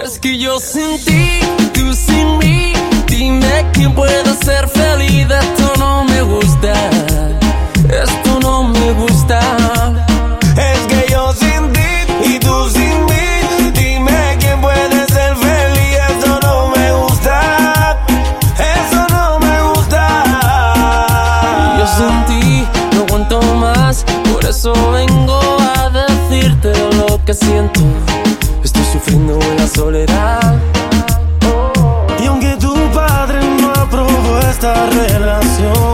Es que yo sin ti, tú sin mí. Dime quién puede ser feliz. Esto no me gusta. Esto no me gusta. Es que yo sin ti y tú sin mí. Dime quién puede ser feliz. Eso no me gusta. Eso no me gusta. Yo sin ti no aguanto más. Por eso vengo a decirte lo que siento. Estoy sufriendo en la soledad. Y aunque tu padre no aprobó esta relación,